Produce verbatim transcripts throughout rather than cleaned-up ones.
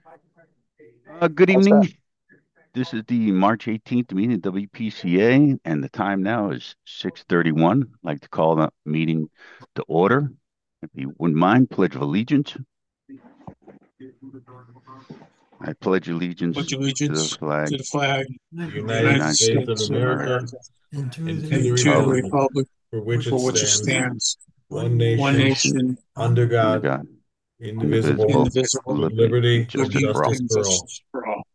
Uh, good What's that? evening. This is the March eighteenth meeting of W P C A, and the time now is six thirty-one. I'd like to call the meeting to order. If you wouldn't mind, Pledge of Allegiance. I pledge allegiance Pledge to the allegiance flag to the flag of of the the United United United States States of States of of America America America and to and the to the and to the republic republic republic for for which it for which which it it stands, stands, stands, one one nation, nation, nation, under under God, God, indivisible, indivisible, with indivisible, with liberty and liberty and justice liberty for all. justice and for all. justice for all.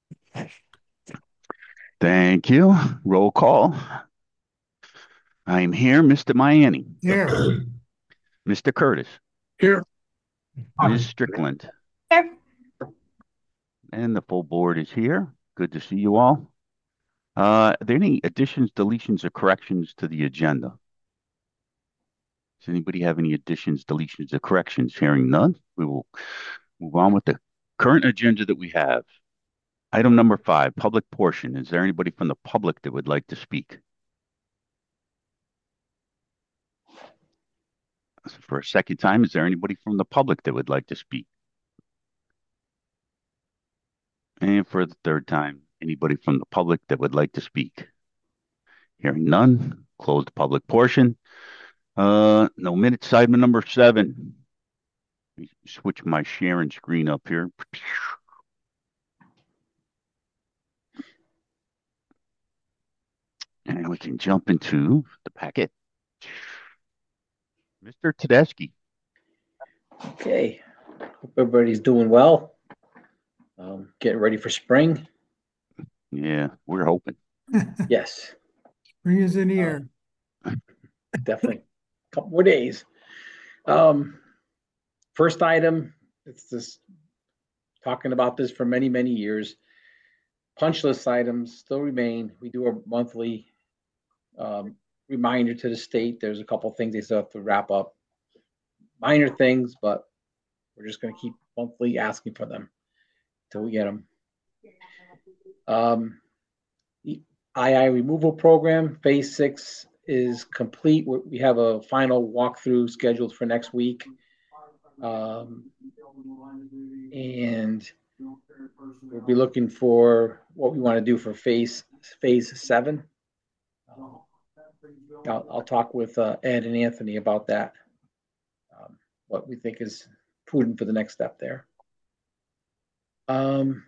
Thank you. Roll call. I'm here, Mister Miami, Here. Mister Curtis, Here. Miz Strickland, and the full board is here. Good to see you all. Uh, are there any additions, deletions, or corrections to the agenda? Does anybody have any additions, deletions, or corrections? Hearing none, we will move on with the current agenda that we have. Item number five, public portion. Is there anybody from the public that would like to speak? For a second time, is there anybody from the public that would like to speak? And for the third time, anybody from the public that would like to speak? Hearing none, close the public portion. Uh, no minutes, item number seven. Let me switch my sharing screen up here. And we can jump into the packet. Mister Tedeschi. Okay. Hope everybody's doing well. Um, getting ready for spring. Yeah, we're hoping. Yes, Spring is in the uh, air. definitely. A couple more days. Um, first item, it's this talking about this for many, many years. Punch list items still remain. We do a monthly um, reminder to the state. There's a couple things they still have to wrap up. Minor things, but we're just going to keep monthly asking for them until we get them. Um, the I I removal program, phase six is complete. We have a final walkthrough scheduled for next week. Um, and we'll be looking for what we want to do for phase phase seven. Um, I'll, I'll talk with uh, Ed and Anthony about that. Um, what we think is prudent for the next step there. Um,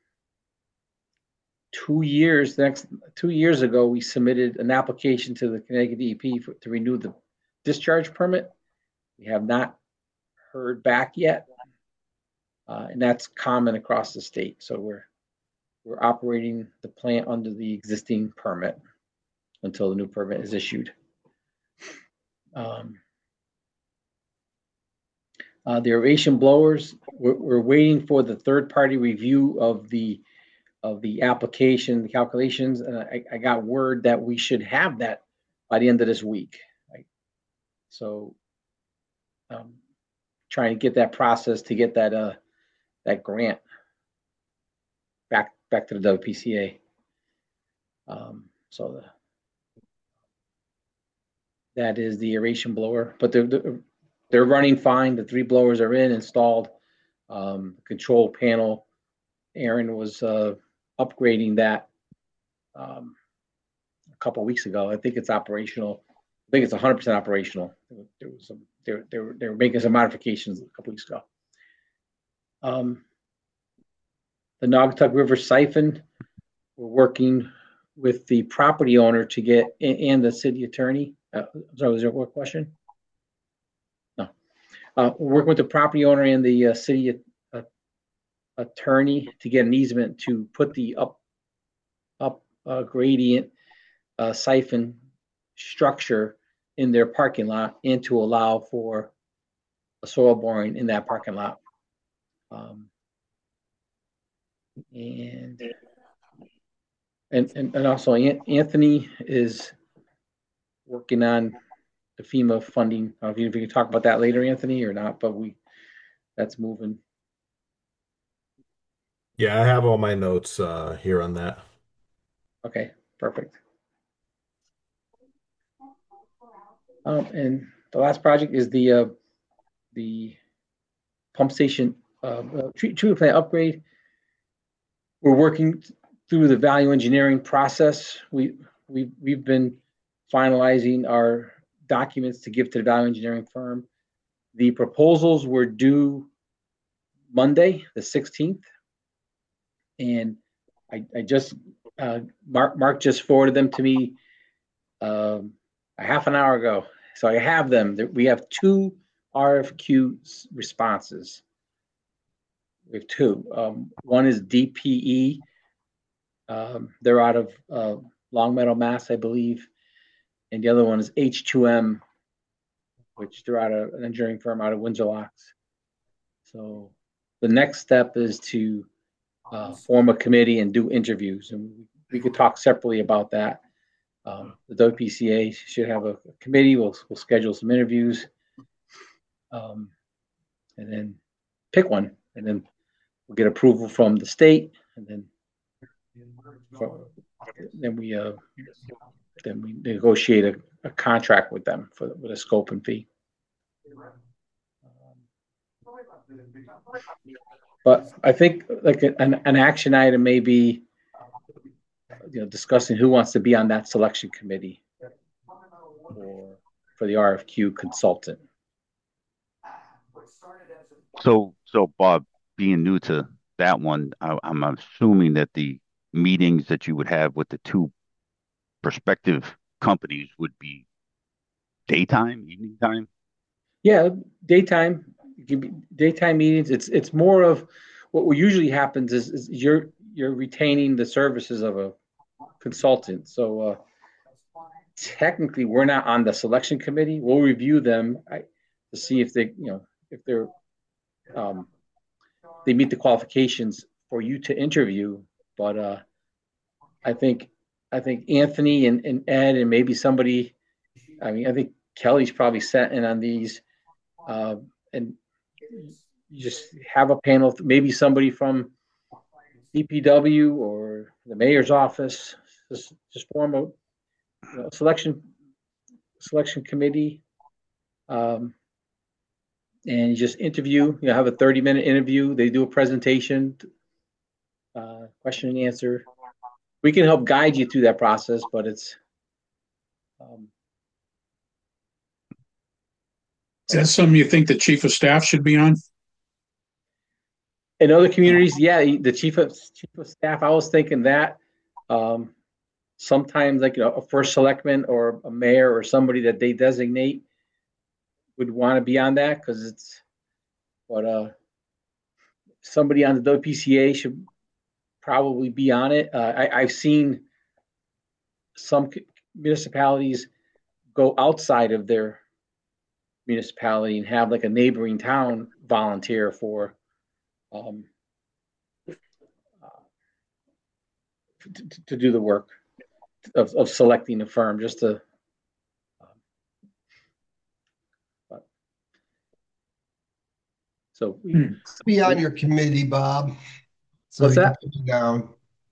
two years next two years ago, we submitted an application to the Connecticut D E P for, to renew the discharge permit. We have not heard back yet, uh, and that's common across the state. So we're we're operating the plant under the existing permit until the new permit is issued. Um, uh, the aeration blowers, we're, we're waiting for the third party review of the of the application, the calculations, and I, I got word that we should have that by the end of this week. Right? So, um, trying to get that process to get that uh that grant back back to the W P C A. Um, so the, that is the aeration blower, but they're they're running fine. The three blowers are in installed. Um, control panel. Aaron was uh, upgrading that um, a couple weeks ago. I think it's operational. I think it's one hundred percent operational. There was some, they they were, they were making some modifications a couple weeks ago. Um, the Naugatuck River siphon, we're working with the property owner to get and the city attorney. Uh, sorry, was there a question? No. Uh, we're working with the property owner and the uh, city uh, attorney to get an easement to put the up up uh, gradient uh, siphon structure in their parking lot and to allow for a soil boring in that parking lot. Um, and, and and and also Anthony is working on the FEMA funding. I don't know if you can talk about that later, Anthony, or not, but we that's moving. Yeah, I have all my notes uh, here on that. Okay, perfect. Um, and the last project is the uh, the pump station uh, uh, treatment plant upgrade. We're working through the value engineering process. We we we've been finalizing our documents to give to the value engineering firm. The proposals were due Monday, the sixteenth, and I, I just uh, Mark Mark just forwarded them to me um, a half an hour ago. So I have them. We have two R F Q responses. We have two. Um, one is D P E. Um, they're out of uh, Longmeadow, Mass, I believe, and the other one is H two M, which they're out of an engineering firm out of Windsor Locks. So the next step is to uh, form a committee and do interviews, and we could talk separately about that. Um, the W P C A should have a, a committee. We'll we'll schedule some interviews, um, and then pick one, and then we'll get approval from the state, and then for, then we uh, then we negotiate a, a contract with them for with a scope and fee. But I think like an, an action item may be, you know, discussing who wants to be on that selection committee for, for the R F Q consultant. So, so Bob, being new to that one, I, I'm assuming that the meetings that you would have with the two prospective companies would be daytime, evening time? Yeah, daytime, daytime meetings. It's it's more of what usually happens is, is you're you're retaining the services of a consultant. So uh, technically, we're not on the selection committee. We'll review them I, to see if they, you know, if they're um, they meet the qualifications for you to interview. But uh, I think I think Anthony and, and Ed and maybe somebody. I mean, I think Kelly's probably sent in on these, uh, and you just have a panel. Maybe somebody from D P W or the mayor's office. Just, just form a, you know, selection selection committee, um, and you just interview. You know, have a thirty minute interview. They do a presentation, uh, question and answer. We can help guide you through that process, but it's. Um, Is that something you think the chief of staff should be on? In other communities, yeah, the chief of chief of staff. I was thinking that. Um, sometimes, like, you know, a first selectman or a mayor or somebody that they designate would want to be on that because it's. But uh, somebody on the W P C A should probably be on it. Uh, I, I've seen some municipalities go outside of their municipality and have like a neighboring town volunteer for um, uh, to, to do the work of, of selecting a firm just to um, but, so we, Hmm. Be on your committee, Bob. So What's you that? can put it down.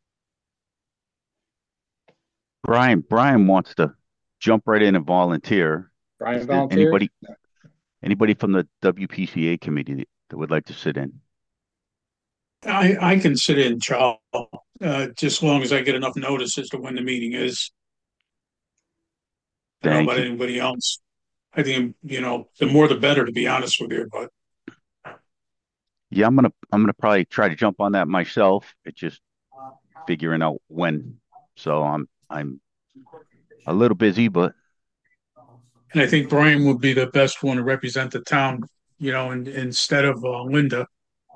Brian, Brian wants to jump right in and volunteer. Brian Is there volunteered. anybody, anybody from the W P C A committee that, that would like to sit in? I, I can sit in, Charles, uh, just as long as I get enough notice as to when the meeting is. I don't know Thank about you. anybody else. I think, you know, the more the better, to be honest with you, but Yeah, I'm gonna I'm gonna probably try to jump on that myself. It's just figuring out when. So I'm I'm a little busy, but and I think Brian would be the best one to represent the town, you know, and instead of uh, Linda,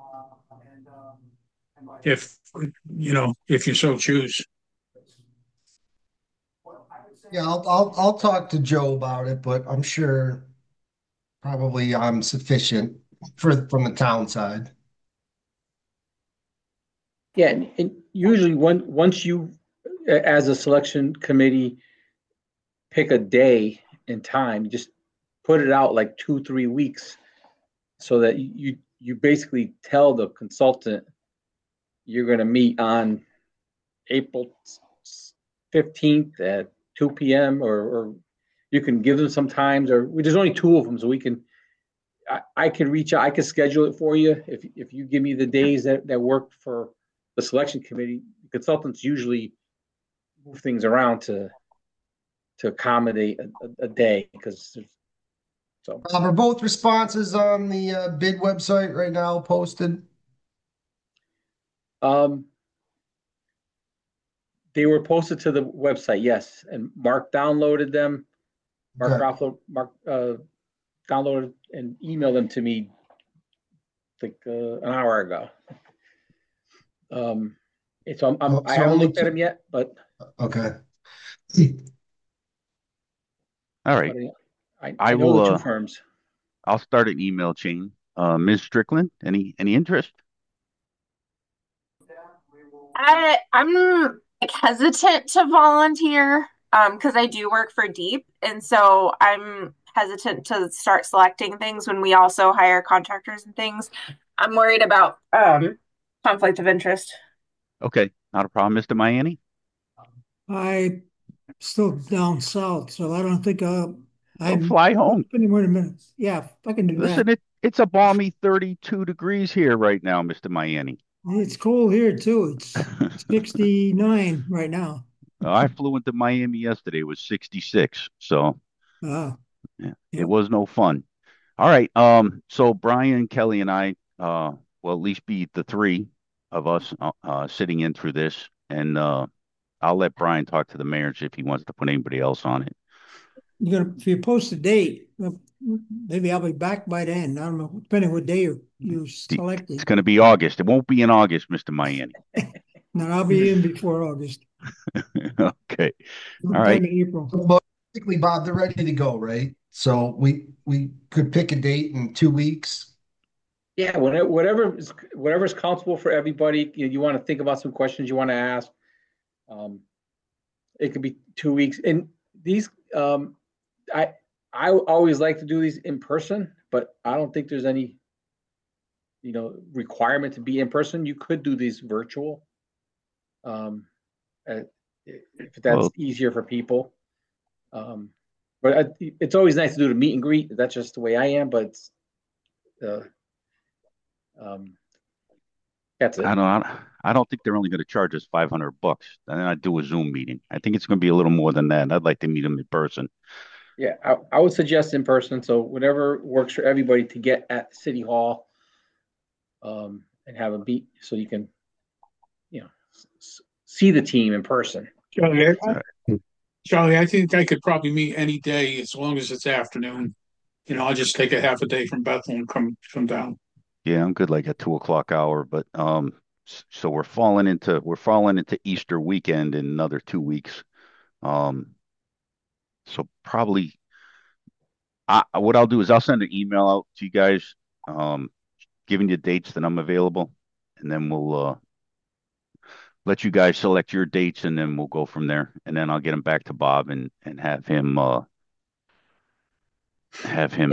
if, you know, if you so choose. Yeah, I'll, I'll, I'll talk to Joe about it, but I'm sure probably I'm sufficient for, from the town side. Yeah, and, and usually one, once you, as a selection committee, pick a day and time, just put it out like two, three weeks so that you, you basically tell the consultant you're going to meet on April fifteenth at two p.m. or, or you can give them some times, or there's only two of them, so we can, I, I could reach out, I could schedule it for you if, if you give me the days that, that work for the selection committee. Consultants usually move things around to, to accommodate a, a, a day because so. Bob, are both responses on the uh, bid website right now posted? Um, they were posted to the website, yes, and Mark downloaded them. Mark Okay. Ruffalo, Mark uh, downloaded and emailed them to me like uh, an hour ago. Um, so I'm, I'm, Oh, I so haven't only looked at two- them yet, but Okay. All right. but I, I I know will, the two uh, firms. I'll start an email chain. Uh, Miz Strickland, any any interest? I I'm like hesitant to volunteer um because I do work for Deep, and so I'm hesitant to start selecting things when we also hire contractors and things. I'm worried about um conflict of interest. Okay, not a problem, Mister Miami. I still down south, so I don't think uh, Well, I'm fly home. anywhere in a minute. Yeah, I can do Listen, that. it it's a balmy thirty-two degrees here right now, Mister Miami. It's cold here too. It's sixty-nine right now. I flew into Miami yesterday. It was sixty-six, so Ah, yeah, it yep. was no fun. All right, um, so Brian, Kelly, and I, uh, will at least be the three of us, uh, uh, sitting in through this, and uh, I'll let Brian talk to the mayors if he wants to put anybody else on it. You're gonna if you post a date, uh, maybe I'll be back by then. I don't know, depending what day you you It's selected. going to be August. It won't be in August, Mister Miami. No, I'll be in before August. Okay. All Sometime right. in April. But basically, Bob, they're ready to go, right? So we we could pick a date in two weeks. Yeah, whatever, whatever is whatever's comfortable for everybody. You, you want to think about some questions you want to ask. Um, it could be two weeks, and these um, I I always like to do these in person, but I don't think there's any you know requirement to be in person. You could do these virtual, um, uh, if that's Well, easier for people. Um, but I, it's always nice to do the meet and greet. That's just the way I am. But it's, uh, um, that's it. I don't, I don't think they're only going to charge us five hundred bucks. And then I do a Zoom meeting. I think it's going to be a little more than that. And I'd like to meet them in person. Yeah, I, I would suggest in person. So whatever works for everybody to get at City Hall, um, and have a beat so you can, you know, s- see the team in person. Charlie, I, Charlie, I think I could probably meet any day as long as it's afternoon. You know, I'll just take a half a day from Bethel and come come down. Yeah, I'm good like a two o'clock hour, but um, s- so we're falling into we're falling into Easter weekend in another two weeks. Um, so probably I what I'll do is I'll send an email out to you guys, um, giving you dates that I'm available, and then we'll uh let you guys select your dates, and then we'll go from there. And then I'll get them back to Bob and and have him uh have him Yeah,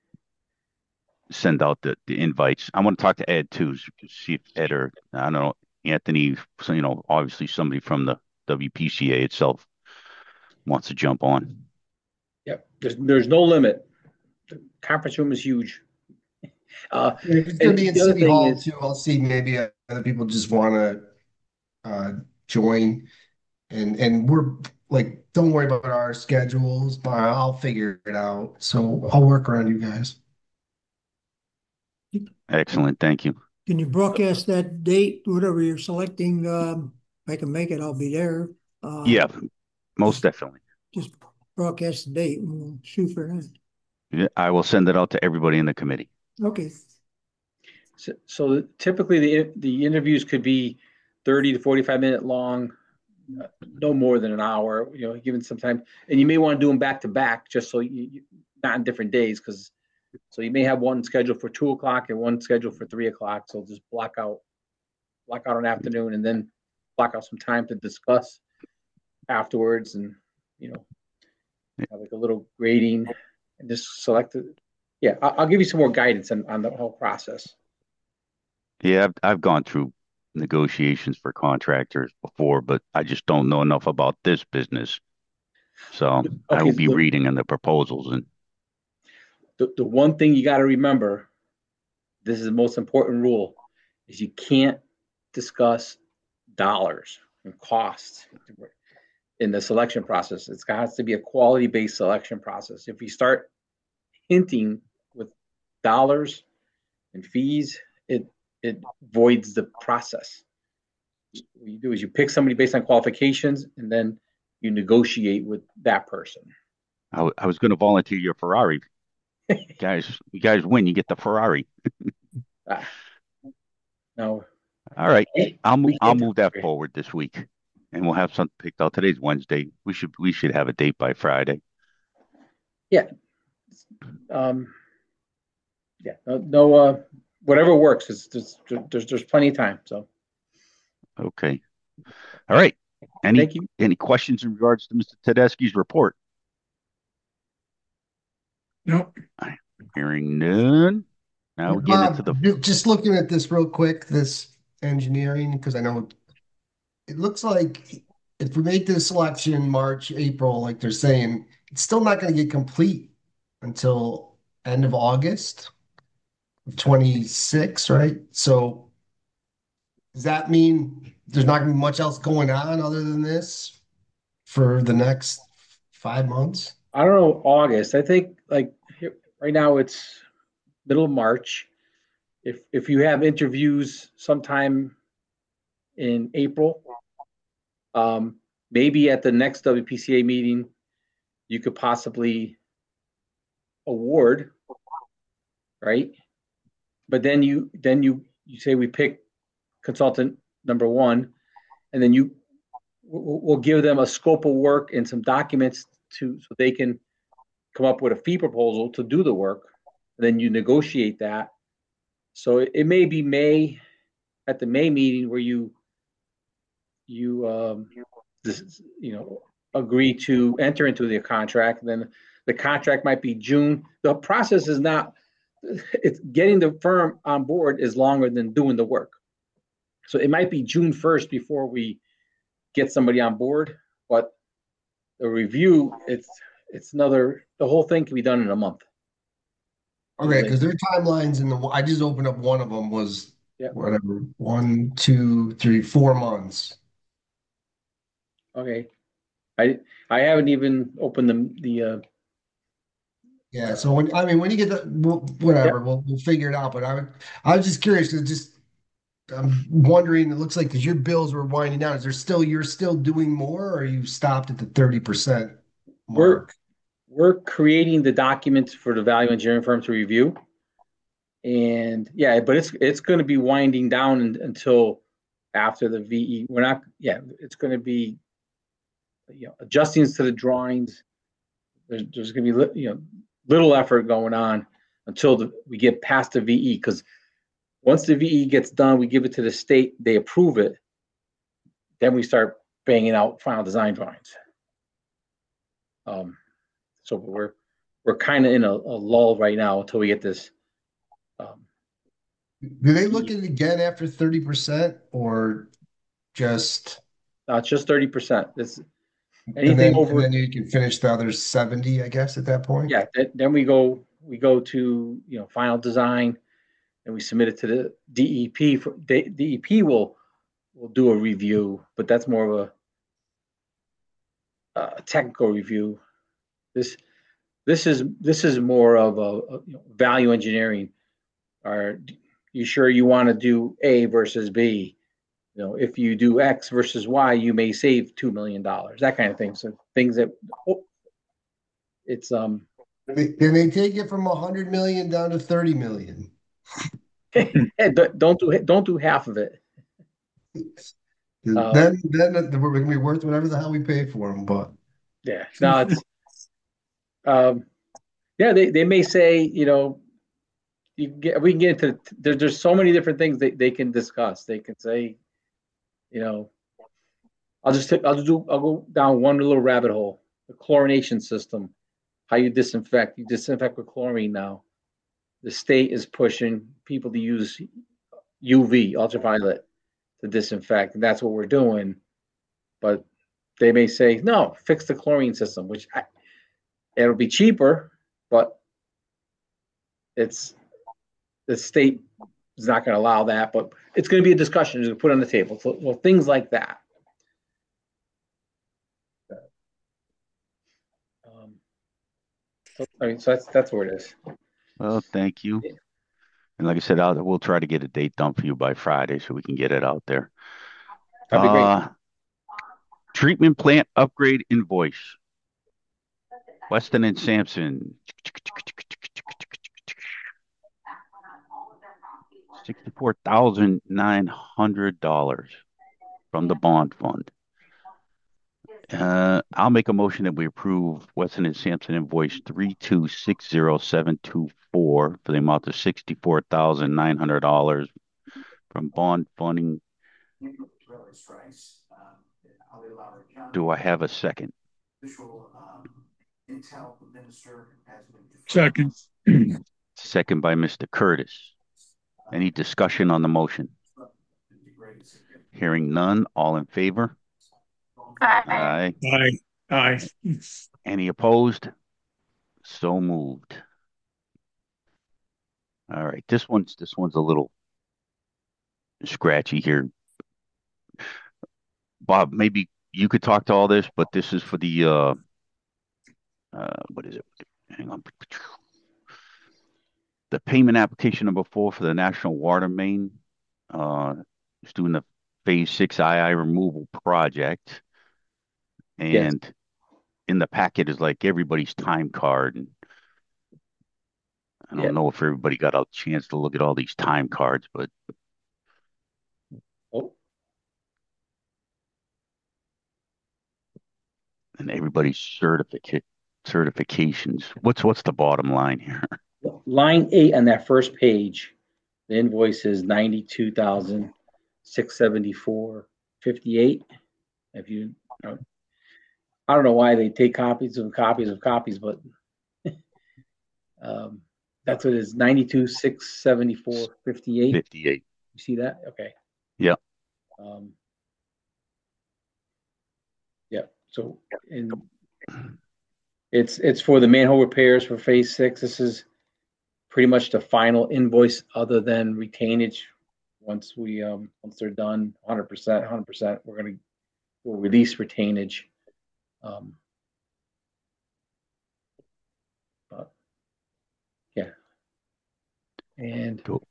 send out the, the invites. I want to talk to Ed too, see if Ed or I don't know Anthony, so, you know, obviously somebody from the W P C A itself wants to jump on. yep. There's there's no limit. The conference room is huge. Uh, If it's gonna and be in the other City thing Hall is, too, I'll see maybe other people just want to uh, join, and and we're like, don't worry about our schedules, but I'll figure it out. So I'll work around you guys. Excellent, thank you. Can you broadcast that date, whatever you're selecting? Um, if I can make it, I'll be there. Uh, Yeah, most just, definitely. just broadcast the date and we'll shoot for that. Yeah, I will send it out to everybody in the committee. Okay. so, so typically the the interviews could be thirty to forty-five minute long, uh, no more than an hour. You know, given some time, and you may want to do them back to back, just so you, you not on different days, because so you may have one scheduled for two o'clock and one scheduled for three o'clock. So just block out block out an afternoon and then block out some time to discuss afterwards, and you know, have like a little grading and just select it. Yeah, I'll, I'll give you some more guidance on, on the whole process. Yeah, I've I've gone through negotiations for contractors before, but I just don't know enough about this business. So I Okay, will be the, reading in the proposals and the, the one thing you got to remember, this is the most important rule, is you can't discuss dollars and costs in the selection process. It's got to be a quality-based selection process. If you start hinting with dollars and fees, it it voids the process. What you do is you pick somebody based on qualifications, and then you negotiate with that person. I, w- I was going to volunteer your Ferrari. guys, you guys win. You get the Ferrari. Ah, no. All right. I'll move. We I'll can't- move that forward this week, and we'll have something picked out. Today's Wednesday. We should we should have a date by Friday. Um, yeah, no, no uh, whatever works. It's, there's, there's there's plenty of time. So Okay. All right. Any thank you. any questions in regards to Mister Tedeschi's report? Nope. Hearing none. Now we get Bob, into the ju- just looking at this real quick, this engineering, because I know it looks like if we make this selection March, April, like they're saying, it's still not going to get complete until end of August of twenty-six, right? So does that mean there's not going to be much else going on other than this for the next five months? I don't know August. I think like here, right now it's middle of March. If if you have interviews sometime in April, um, maybe at the next W P C A meeting, you could possibly award, right? But then you then you you say we pick consultant number one, and then you we'll we'll give them a scope of work and some documents to so they can come up with a fee proposal to do the work. And then you negotiate that. So it, it may be May at the May meeting where you you um, this, you know agree to enter into the contract. Then the contract might be June. The process is not. It's getting the firm on board is longer than doing the work. So it might be June first before we get somebody on board, but the review, it's it's another, the whole thing can be done in a month. Okay, because their timelines in the, I just opened up one of them was Yeah. whatever, one, two, three, four months. Okay. I I haven't even opened the the uh, Yeah, so when, I mean, when you get the, we'll- whatever, we'll, we'll figure it out, but I would, I was just curious, because just, I'm wondering, it looks like, because your bills were winding down, is there still, you're still doing more, or you stopped at the thirty percent We're- mark? we're creating the documents for the value engineering firm to review. And yeah, but it's it's going to be winding down in, until after the V E. We're not, yeah, it's going to be, you know, adjusting to the drawings. There's, there's going to be, li- you know, little effort going on until the, we get past the V E. Because once the V E gets done, we give it to the state, they approve it. Then we start banging out final design drawings. Um, so we're we're kind of in a, a lull right now until we get this. Um, Do they look at it again after thirty percent, or just, uh, it's just thirty percent. This and anything then, and over, then you can finish the other seventy, I guess, at that point? yeah. Then, then we go we go to you know final design, and we submit it to the D E P. For D E P will will do a review, but that's more of a, a technical review. This this is this is more of a, a you know, value engineering. Are you sure you want to do A versus B? You know, if you do X versus Y, you may save two million dollars. That kind of thing. So things that oh, it's um. They- Then they take it from a hundred million down to thirty million. Hey, don't don't do don't do half of it. Uh, Then, then we're gonna be worth whatever the hell we pay for them, but. Yeah, no, it's um, yeah. They, they may say, you know, you can get we can get into there, there's so many different things they, they can discuss. They can say, you know, I'll just take, I'll just do I'll go down one little rabbit hole. The chlorination system, how you disinfect. You disinfect with chlorine now. The state is pushing people to use U V, ultraviolet, to disinfect, and that's what we're doing. But they may say, no, fix the chlorine system, which I, it'll be cheaper, but it's, the state is not going to allow that, but it's going to be a discussion to put on the table. So, well, things like that. Um, so, I mean, so that's that's where it is. Well, thank you. And like I said, I'll, we'll try to get a date done for you by Friday so we can get it out there. That'd be great. Uh, treatment plant upgrade invoice. Weston and Sampson. sixty-four thousand nine hundred dollars from the bond fund. Uh, I'll make a motion that we approve Weston and Sampson invoice three two six zero seven two four for the amount of sixty-four thousand nine hundred dollars from bond funding. Do I have a second? Second. Second by Mister Curtis. Any discussion on the motion? Hearing none, all in favor? Aye. Aye. Aye. Aye. Any opposed? So moved. All right, this one's this one's a little scratchy here. Bob, maybe you could talk to all this, but this is for the uh, uh, what is it? Hang on. The payment application number four for the National Water Main. Uh, it's doing the Phase Six I I removal project, Yes. and in the packet is like everybody's time card, and I don't Yeah. know if everybody got a chance to look at all these time cards, but Oh, and everybody's certificate certifications. What's what's the bottom line here? line eight on that first page, the invoice is ninety-two thousand six seventy-four fifty-eight. If you, I don't know why they take copies of copies of copies, but um, that's what it is. Ninety-two six seventy-four fifty-eight. Fifty-eight. You see that? Okay. Yeah. Um, yeah. So, and it's it's for the manhole repairs for Phase Six. This is pretty much the final invoice, other than retainage. Once we um once they're done, one hundred percent, one hundred percent, we're gonna we'll release retainage. Um, but yeah, and Cool.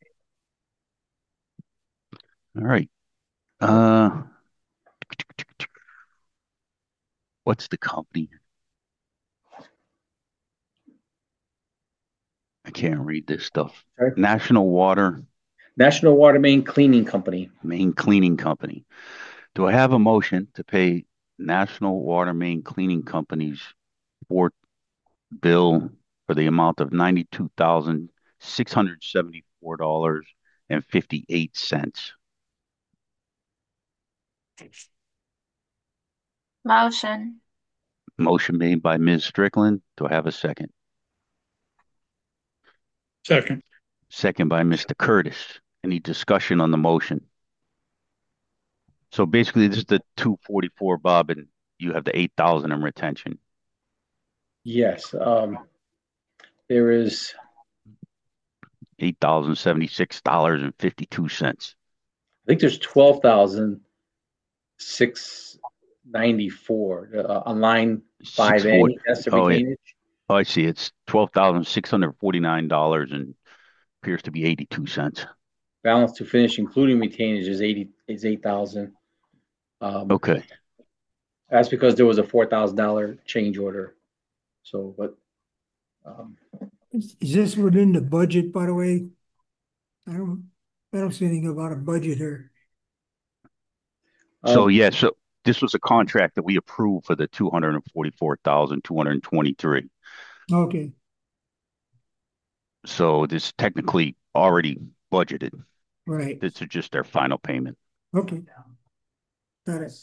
All right. Uh, what's the company? I can't read this stuff. Sorry? National Water National Water Main Cleaning Company. Main Cleaning Company. Do I have a motion to pay National Water Main Cleaning Company's port bill for the amount of ninety-two thousand six hundred seventy-four dollars and fifty-eight cents? Motion. Motion made by Miz Strickland. Do I have a second? Second. Second by Mister Curtis. Any discussion on the motion? So basically, this is the two forty-four, Bob, and you have the eight thousand in retention. Yes. Um, there is eight thousand seventy-six dollars and fifty-two cents. I think there's twelve thousand six ninety-four uh, on line five A. That's the Oh, yeah. retainage. Oh, I see. It's twelve thousand six hundred forty-nine dollars and appears to be eighty-two cents. Balance to finish, including retainage, is eighty is eight thousand. Um, Okay. That's because there was a four thousand dollar change order. So, but um, Is is this within the budget, by the way? I don't, I don't see anything about a budget here. So, um, yeah, so this was a contract that we approved for the two hundred forty-four thousand two hundred twenty-three. Okay, So this technically already budgeted. right, This is just their final payment. okay. Got it.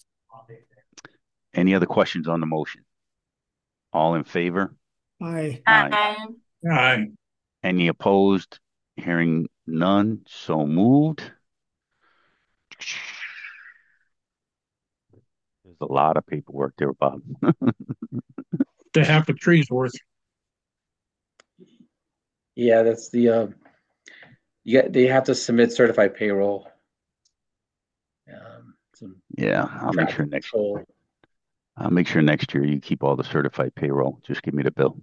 Any other questions on the motion? All in favor? Aye. Aye. Aye. Aye. Any opposed? Hearing none, so moved. There's a lot of paperwork there, Bob. The half a tree's worth. Yeah, that's the, uh, you got, they have to submit certified payroll. Um, some Yeah, I'll make traffic sure next control. I'll make sure next year you keep all the certified payroll. Just give me the bill.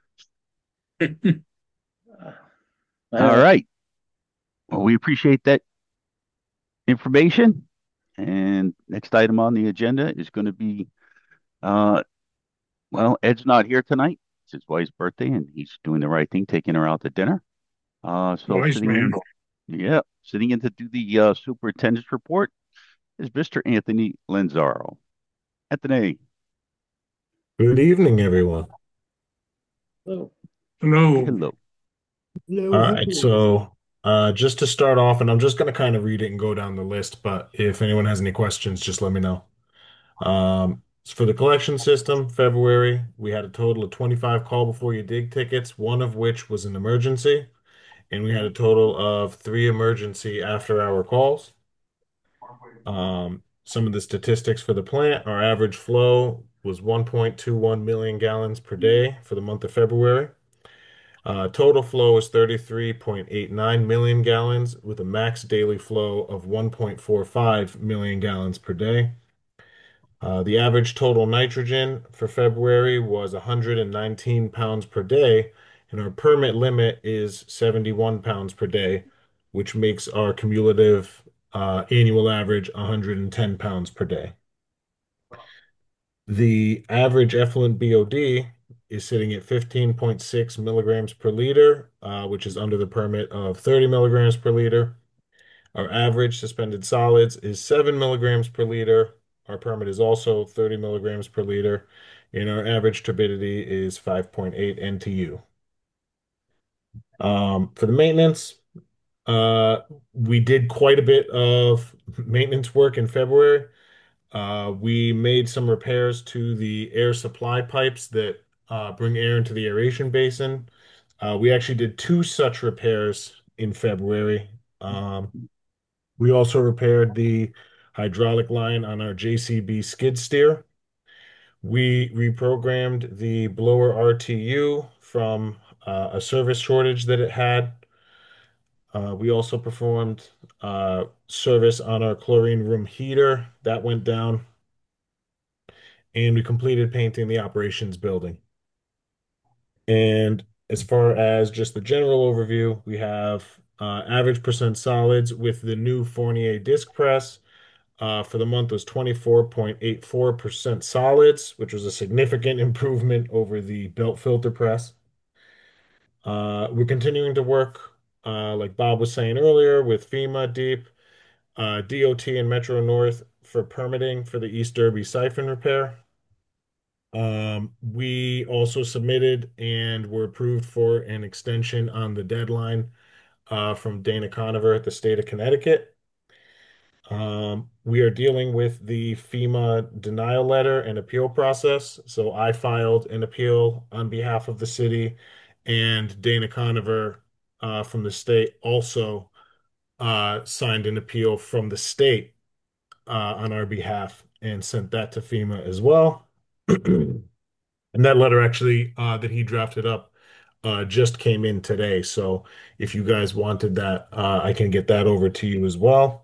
Uh, I All know. right. Well, we appreciate that information. And next item on the agenda is going to be, uh, well, Ed's not here tonight. It's his wife's birthday, and he's doing the right thing, taking her out to dinner. Uh, so Wise sitting in, man. yeah, sitting in to do the uh, superintendent's report is mister Anthony Lanzaro. Anthony, Good evening, everyone. Oh, Hello. hello. All Hello. right, so uh, just to start off, and I'm just going to kind of read it and go down the list, but if anyone has any questions, just let me know. Um, so for the collection system, February, we had a total of twenty-five call before you dig tickets, one of which was an emergency, and we had a total of three emergency after hour calls. Um, some of the statistics for the plant, our average flow was one point two one million gallons per day for the month of February. Uh, total flow is thirty-three point eight nine million gallons with a max daily flow of one point four five million gallons per day. Uh, the average total nitrogen for February was one hundred nineteen pounds per day, and our permit limit is seventy-one pounds per day, which makes our cumulative uh, annual average one hundred ten pounds per day. The average effluent B O D is sitting at fifteen point six milligrams per liter, uh, which is under the permit of thirty milligrams per liter. Our average suspended solids is seven milligrams per liter. Our permit is also thirty milligrams per liter, and our average turbidity is five point eight N T U. Um, for the maintenance, uh, we did quite a bit of maintenance work in February. Uh, we made some repairs to the air supply pipes that uh, bring air into the aeration basin. Uh, we actually did two such repairs in February. Um, we also repaired the hydraulic line on our J C B skid steer. We reprogrammed the blower R T U from uh, a service shortage that it had. Uh, we also performed uh, service on our chlorine room heater. That went down. And we completed painting the operations building. And as far as just the general overview, we have uh, average percent solids with the new Fournier disc press. Uh, for the month was twenty-four point eight four percent solids, which was a significant improvement over the belt filter press. Uh, we're continuing to work, uh, like Bob was saying earlier, with FEMA, DEEP, uh, D O T, and Metro North for permitting for the East Derby siphon repair. Um, we also submitted and were approved for an extension on the deadline uh, from Dana Conover at the state of Connecticut. Um, we are dealing with the FEMA denial letter and appeal process. So I filed an appeal on behalf of the city, and Dana Conover uh, from the state also uh, signed an appeal from the state uh, on our behalf and sent that to FEMA as well. And that letter actually uh, that he drafted up uh, just came in today. So if you guys wanted that, uh, I can get that over to you as well.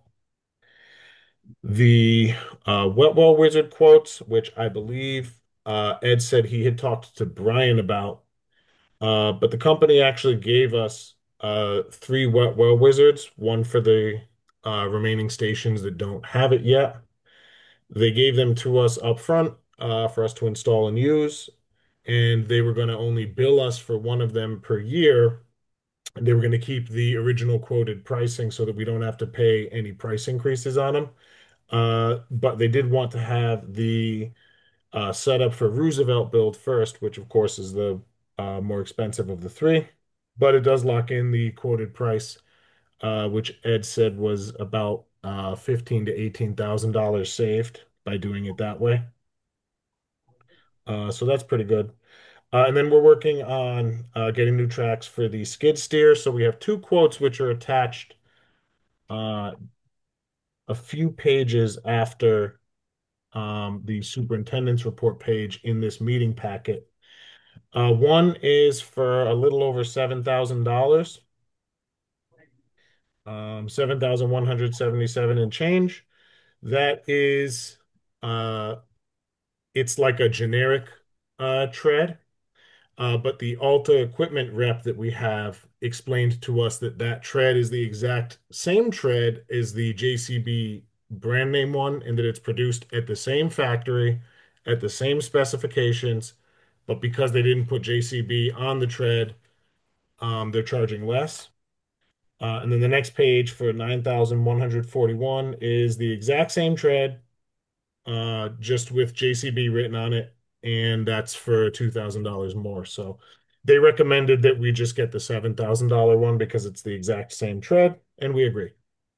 The uh, Wet Well Wizard quotes, which I believe uh, Ed said he had talked to Brian about, uh, but the company actually gave us uh, three Wet Well Wizards, one for the uh, remaining stations that don't have it yet. They gave them to us up front uh, for us to install and use, and they were going to only bill us for one of them per year. And they were going to keep the original quoted pricing so that we don't have to pay any price increases on them. Uh, but they did want to have the uh, setup for Roosevelt build first, which of course is the uh, more expensive of the three. But it does lock in the quoted price, uh, which Ed said was about uh, fifteen to eighteen thousand dollars saved by doing it that way. Uh, so that's pretty good. Uh, and then we're working on uh, getting new tracks for the skid steer. So we have two quotes which are attached uh, a few pages after um, the superintendent's report page in this meeting packet. Uh, one is for a little over seven thousand dollars, um, seven thousand one hundred seventy-seven and change. That is, uh, it's like a generic uh, tread. Uh, but the Alta equipment rep that we have explained to us that that tread is the exact same tread as the J C B brand name one, and that it's produced at the same factory, at the same specifications, but because they didn't put J C B on the tread, um, they're charging less. Uh, and then the next page for nine thousand one hundred forty-one is the exact same tread, uh, just with J C B written on it, and that's for two thousand dollars more. So they recommended that we just get the seven thousand dollars one because it's the exact same tread, and we agree.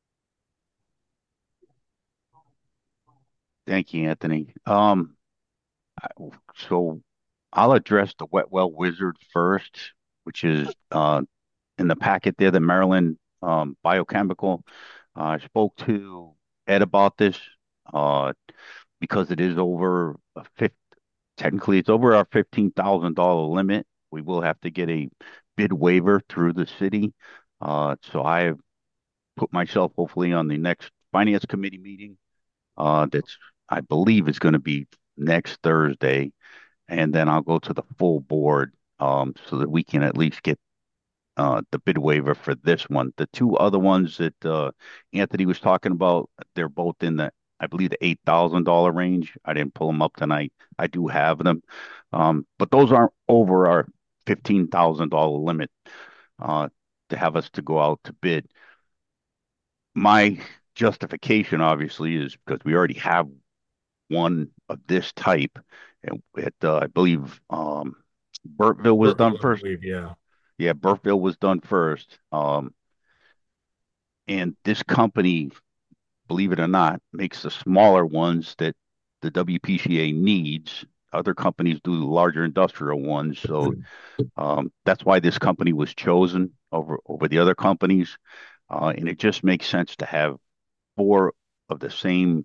Thank you, Anthony. Um, I- so I'll address the wet well wizard first, which is uh, in the packet there, the Maryland um, biochemical. Uh, I spoke to Ed about this uh, because it is over a fifth, technically it's over our fifteen thousand dollar limit. We will have to get a bid waiver through the city. Uh, so I have put myself hopefully on the next finance committee meeting. Uh, that's I believe is going to be next Thursday, and then I'll go to the full board um, so that we can at least get uh, the bid waiver for this one. The two other ones that uh, Anthony was talking about, they're both in the, I believe, the eight thousand dollar range. I didn't pull them up tonight. I do have them, um, but those aren't over our fifteen thousand dollar limit uh, to have us to go out to bid. My justification, obviously, is because we already have one of this type, and it, uh, I believe um, Burtville was done Burtville, I first. believe, yeah. Yeah, Burtville was done first. Um, and this company, believe it or not, makes the smaller ones that the W P C A needs. Other companies do the larger industrial ones. So um, that's why this company was chosen over over the other companies. Uh, and it just makes sense to have four of the same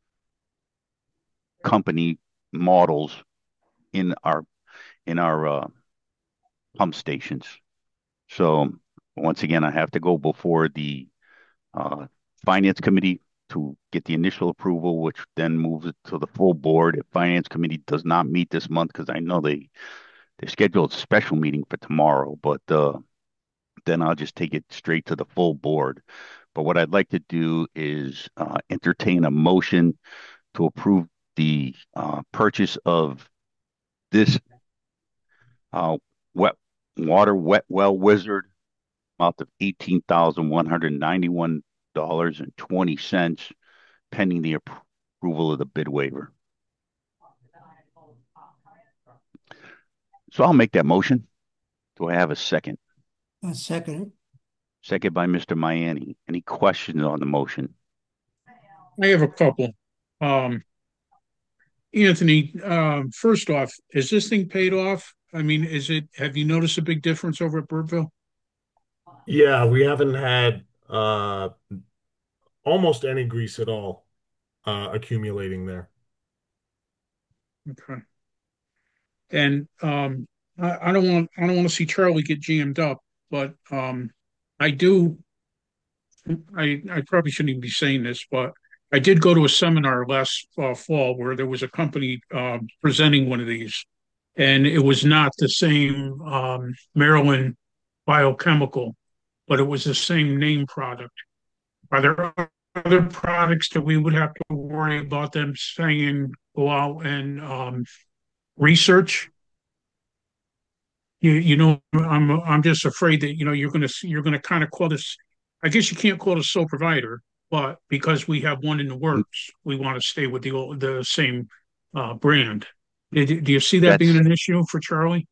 company models in our in our uh, pump stations. So once again, I have to go before the uh, finance committee to get the initial approval, which then moves it to the full board. If finance committee does not meet this month, because I know they they scheduled a special meeting for tomorrow, but uh, then I'll just take it straight to the full board. But what I'd like to do is uh, entertain a motion to approve the uh, purchase of this uh, wet water wet well wizard amount of eighteen thousand one hundred ninety-one dollars and twenty cents pending the approval of the bid waiver. So I'll make that motion. Do I have a second? A second. Second by Mister Miami. Any questions on the motion? I have a couple. Um, Anthony, um, first off, is this thing paid off? I mean, is it, have you noticed a big difference over at Burtville? Yeah, we haven't had uh, almost any grease at all uh, accumulating there. Okay. And um, I, I don't want I don't want to see Charlie get jammed up, but um, I do. I I probably shouldn't even be saying this, but I did go to a seminar last uh, fall where there was a company uh, presenting one of these, and it was not the same um, Maryland biochemical, but it was the same name product. Are there other products that we would have to worry about them saying go out and um, research? You you know, I'm I'm just afraid that you know you're gonna you're gonna kind of call us. I guess you can't call it a sole provider, but because we have one in the works, we want to stay with the old, the same uh, brand. Do, do you see that being That's an issue for Charlie?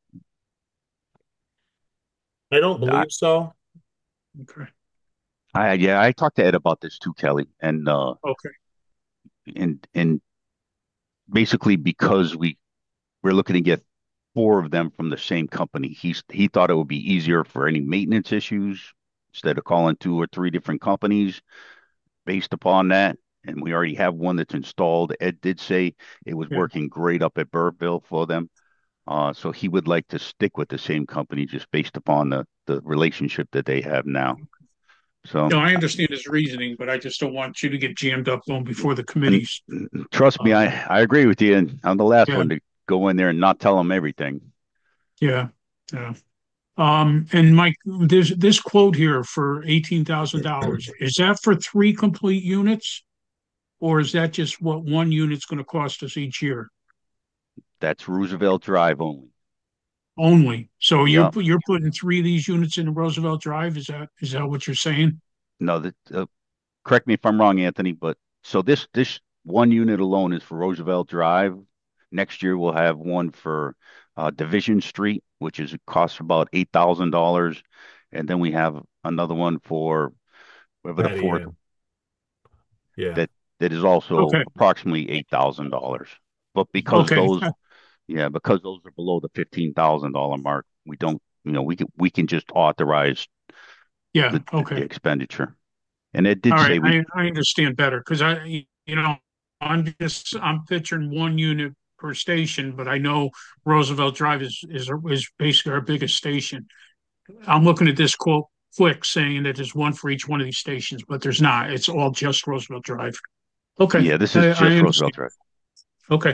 I don't I, believe so. Okay. I yeah, I talked to Ed about this too, Kelly, and uh, Okay. and and basically because we we're looking to get four of them from the same company. He's he thought it would be easier for any maintenance issues instead of calling two or three different companies based upon that. And we already have one that's installed. Ed did say it was Yeah. working great up at Burtville for them. Uh, so he would like to stick with the same company just based upon the, the relationship that they have now. So, No, I understand his reasoning, but I just don't want you to get jammed up going before the and committees. trust me, I, Um, I agree with you. And I'm the last yeah, one to go in there and not tell them everything. yeah, yeah. Um, and Mike, there's this quote here for eighteen thousand dollars. Is that for three complete units, or is that just what one unit's going to cost us each year That's Roosevelt Drive only. only? So you're Yeah. pu- you're putting three of these units in Roosevelt Drive. Is that is that what you're saying? No, that, uh, correct me if I'm wrong, Anthony, but so this this one unit alone is for Roosevelt Drive. Next year we'll have one for uh, Division Street, which is costs about eight thousand dollars, and then we have another one for whatever the Patty fourth Ann. Yeah. that that is also Okay, approximately eight thousand dollars. But because okay, those, yeah, because those are below the fifteen thousand dollar mark, we don't, you know, we can we can just authorize yeah, the, the okay. expenditure. And it did All say right, we, I I understand better because I you know I'm just I'm picturing one unit per station, but I know Roosevelt Drive is is is basically our biggest station. I'm looking at this quote quick saying that there's one for each one of these stations, but there's not. It's all just Roosevelt Drive. Okay, yeah, this is I, I just understand. Roosevelt Drive. Okay,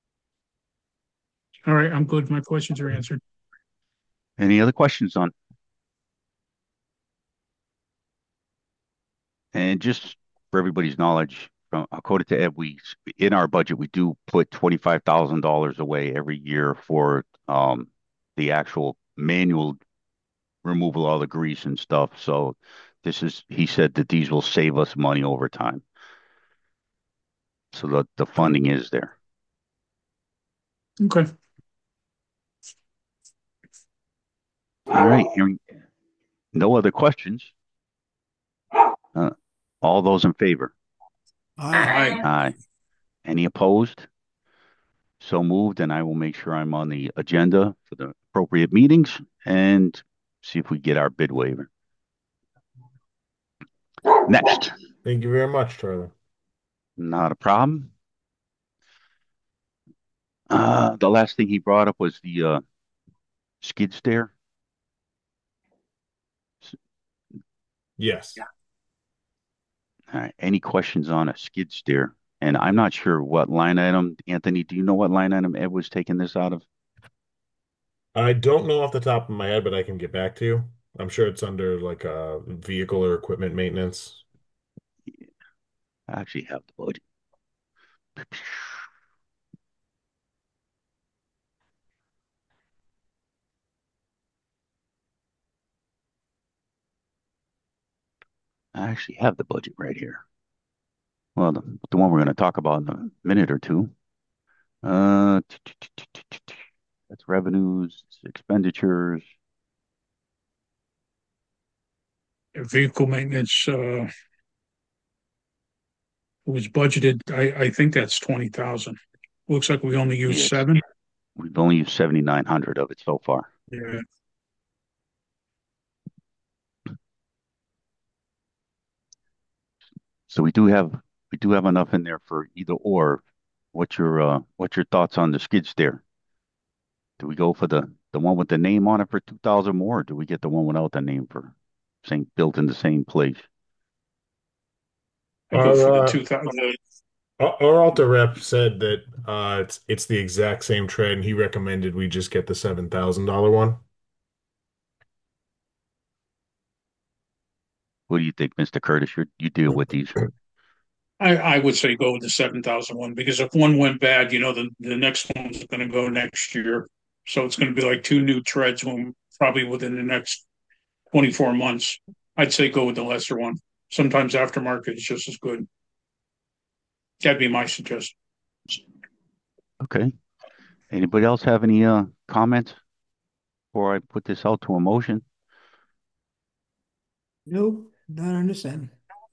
all right, I'm good. My questions are answered. Any other questions on? And just for everybody's knowledge, from according to Ed, we in our budget we do put twenty five thousand dollars away every year for um the actual manual removal of all the grease and stuff. So this is he said that these will save us money over time. So the the funding is there. Okay, All right, hearing no other questions. Uh, all those in favor? Aye. aye. Aye. Any opposed? So moved, and I will make sure I'm on the agenda for the appropriate meetings and see if we get our bid waiver. Next, Thank you very much, Charlie. not a problem. Uh, the last thing he brought up was the uh, skid steer. Yes. All right, any questions on a skid steer? And I'm not sure what line item, Anthony, do you know what line item Ed was taking this out of? I don't know off the top of my head, but I can get back to you. I'm sure it's under like a vehicle or equipment maintenance. I actually have the budget. I actually have the budget right here. Well, the, the one we're going to talk about in a minute or two. Uh, that's revenues, expenditures. Vehicle maintenance uh, was budgeted. I I think that's twenty thousand. Looks like we only used Yes, seven. we've only used seventy-nine hundred of it so far. Yeah. So we do have we do have enough in there for either or. What's your uh what's your thoughts on the skid steer? Do we go for the the one with the name on it for two thousand more, or do we get the one without the name for same built in the same place? I go Our for the uh, two thousand. our our Alta rep said that uh, it's it's the exact same tread, and he recommended we just get the seven thousand dollar one. What do you think, Mister Curtis? You you deal with these. I, I would say go with the seven thousand one because if one went bad, you know, the, the next one's going to go next year. So it's going to be like two new treads when, probably within the next twenty-four months. I'd say go with the lesser one. Sometimes aftermarket is just as good. That'd be my suggestion. Okay. Anybody else have any uh comments before I put this out to a motion? Nope, not understand.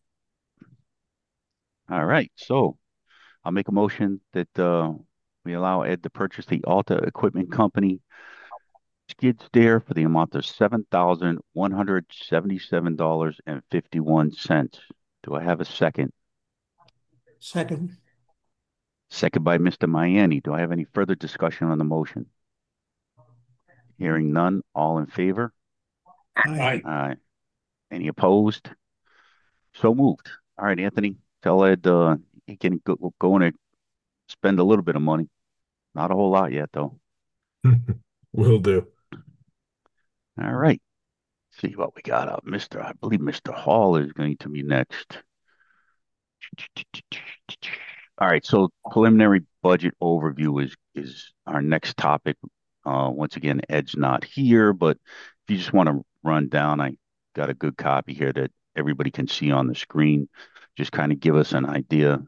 All right. So I'll make a motion that uh we allow Ed to purchase the Alta Equipment Company skid steer for the amount of seven thousand one hundred seventy-seven dollars and fifty-one cents. Do I have a second? Second. Second by Mister Miami. Do I have any further discussion on the motion? Hearing none, all in favor? Aye. Aye. Any opposed? So moved. All right, Anthony, tell Ed uh, he can go, go in and spend a little bit of money. Not a whole lot yet, though. Will do. All right. See what we got up. Mister I believe Mister Hall is going to be next. All right, so preliminary budget overview is is our next topic. Uh, once again, Ed's not here, but if you just want to run down, I got a good copy here that everybody can see on the screen. Just kind of give us an idea.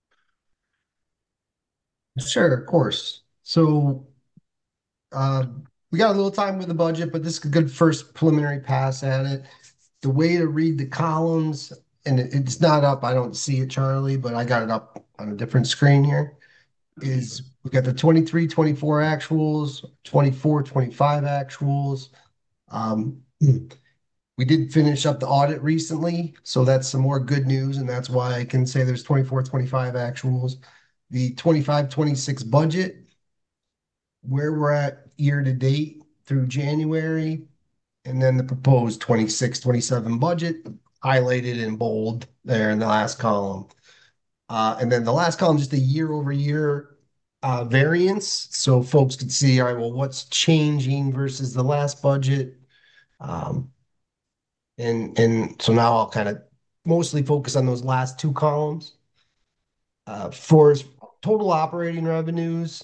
Sure, of course. So uh, we got a little time with the budget, but this is a good first preliminary pass at it. The way to read the columns, and it, it's not up, I don't see it, Charlie, but I got it up on a different screen here, is we got the twenty-three, twenty-four actuals, twenty-four, twenty-five actuals. Um, we did finish up the audit recently, so that's some more good news, and that's why I can say there's twenty-four, twenty-five actuals. The twenty-five, twenty-six budget, where we're at year to date through January, and then the proposed twenty-six, twenty-seven budget highlighted in bold there in the last column. Uh, and then the last column, just a year over year uh, variance. So folks could see, all right, well, what's changing versus the last budget? Um, and and so now I'll kind of mostly focus on those last two columns. Uh, for total operating revenues,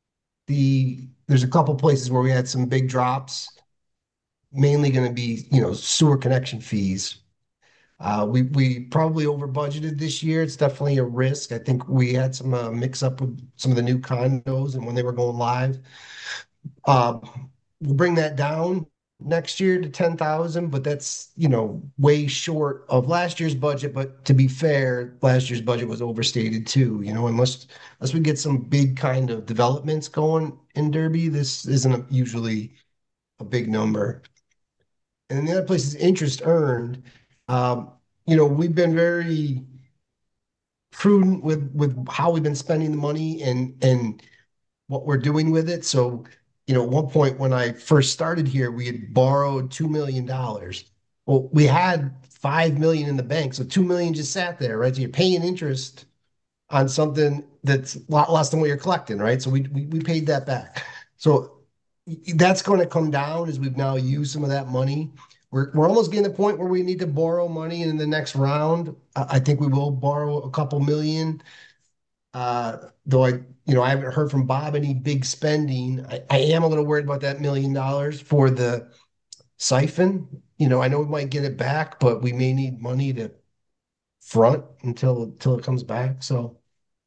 the there's a couple places where we had some big drops, mainly going to be, you know, sewer connection fees. Uh, we we probably over budgeted this year. It's definitely a risk. I think we had some uh, mix up with some of the new condos and when they were going live. Uh, we'll bring that down next year to ten thousand, but that's, you know, way short of last year's budget. But to be fair, last year's budget was overstated too, you know, unless unless we get some big kind of developments going in Derby, this isn't usually a big number. And then the other place is interest earned. Um, you know, we've been very prudent with with how we've been spending the money and and what we're doing with it. So, you know, at one point when I first started here, we had borrowed two million dollars. Well, we had five million in the bank, so two million just sat there, right? So you're paying interest on something that's a lot less than what you're collecting, right? So we we, we paid that back. So that's going to come down as we've now used some of that money. We're we're almost getting to the point where we need to borrow money in the next round. I, I think we will borrow a couple million. Uh, though I, you know, I haven't heard from Bob any big spending. I, I am a little worried about that million dollars for the siphon. You know, I know we might get it back, but we may need money to front until until it comes back. So,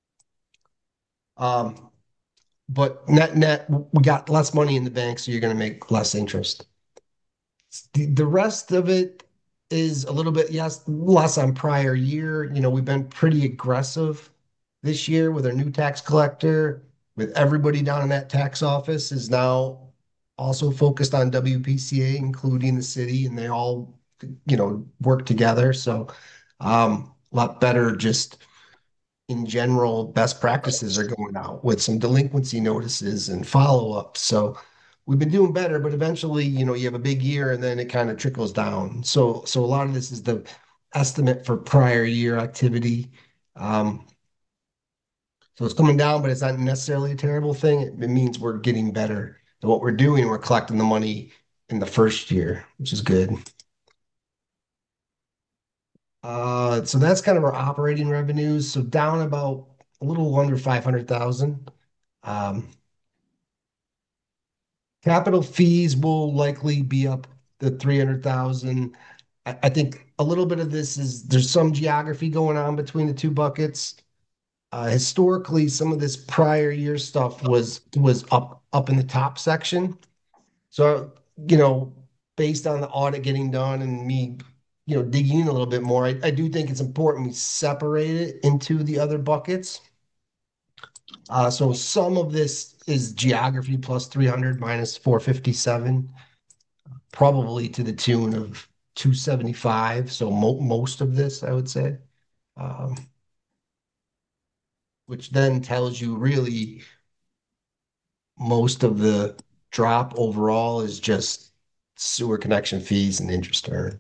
um, but net net, we got less money in the bank, so you're going to make less interest. The, the rest of it is a little bit, yes, less on prior year. You know, we've been pretty aggressive this year with our new tax collector, with everybody down in that tax office is now also focused on W P C A, including the city, and they all, you know, work together. So, um, a lot better just in general, best practices are going out with some delinquency notices and follow-up. So we've been doing better, but eventually, you know, you have a big year and then it kind of trickles down. So, so a lot of this is the estimate for prior year activity. Um, so it's coming down, but it's not necessarily a terrible thing. It, it means we're getting better at what we're doing. We're collecting the money in the first year, which is good. Uh, so that's kind of our operating revenues. So down about a little under five hundred thousand. Um, capital fees will likely be up to three hundred thousand. I, I think a little bit of this is there's some geography going on between the two buckets. Uh, historically, some of this prior year stuff was was up up in the top section. So, you know, based on the audit getting done and me, you know, digging in a little bit more, I, I do think it's important we separate it into the other buckets. Uh, so some of this is geography plus three hundred minus four fifty-seven, probably to the tune of two seventy-five. So mo most of this, I would say, um, which then tells you really most of the drop overall is just sewer connection fees and interest earned.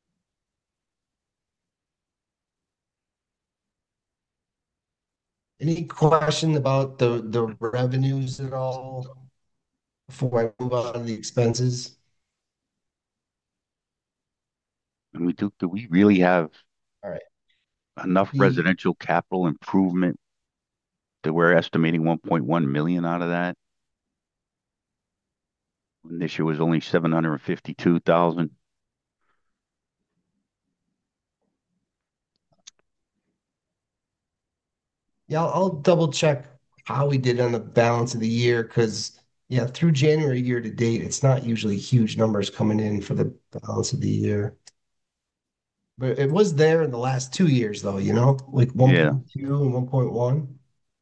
Any question about the the revenues at all before I move on to the expenses? And we do, do we really have All right. enough The residential capital improvement that we're estimating one point one million out of that? When this year was only seven hundred fifty-two thousand. Yeah, I'll, I'll double check how we did on the balance of the year because yeah, through January year to date, it's not usually huge numbers coming in for the balance of the year. But it was there in the last two years though, you know, like Yeah. one point two and one point one.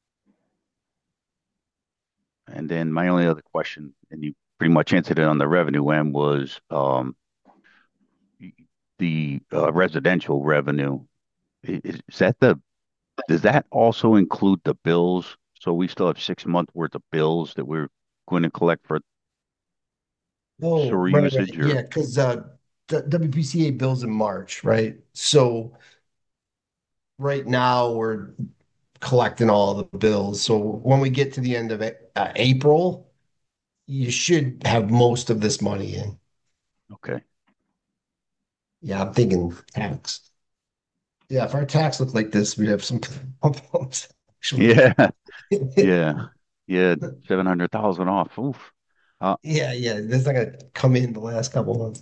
And then my only other question, and you pretty much answered it on the revenue end, was um, the uh, residential revenue. I- Is, is that the, does that also include the bills? So we still have six months worth of bills that we're going to collect for Oh, sewer right, right. usage, or Yeah, because uh the W P C A bills in March, right? So right now we're collecting all the bills. So when we get to the end of it, uh, April, you should have most of this money in. okay. Yeah, I'm thinking tax. Yeah, if our tax looked like this, we'd have some problems, actually. Yeah, yeah, yeah, seven hundred thousand off. Oof. Uh, Yeah, yeah, that's not gonna come in the last couple months.